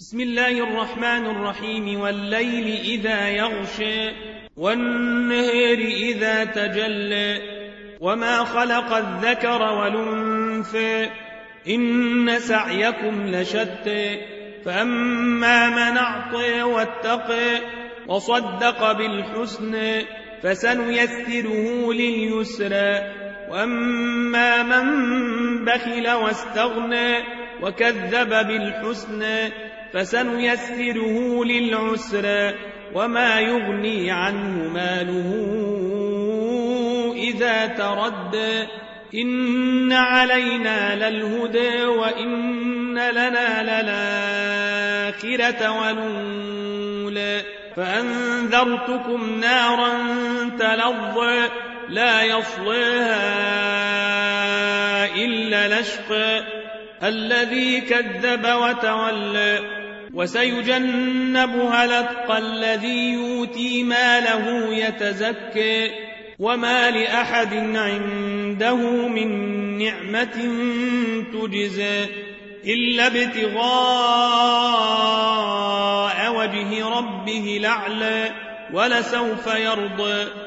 بسم الله الرحمن الرحيم والليل إذا يغشى والنهر إذا تجلى وما خلق الذكر والأنثى إن سعيكم لشتى فأما من أعطى واتقى وصدق بالحسنى فسنيسره لليسرى وأما من بخل واستغنى وكذب بالحسنى فسنيسره للعسرى وما يغني عنه ماله إذا تردى إن علينا للهدى وإن لنا للآخرة والأولى فأنذرتكم نارا تلظى لا يصليها إلا الأشقى الذي كذب وتولى وسيجنبها الأتقى الذي يؤتي ماله يتزكى وما لأحد عنده من نعمة تجزى إلا ابتغاء وجه ربه الأعلى ولسوف يرضى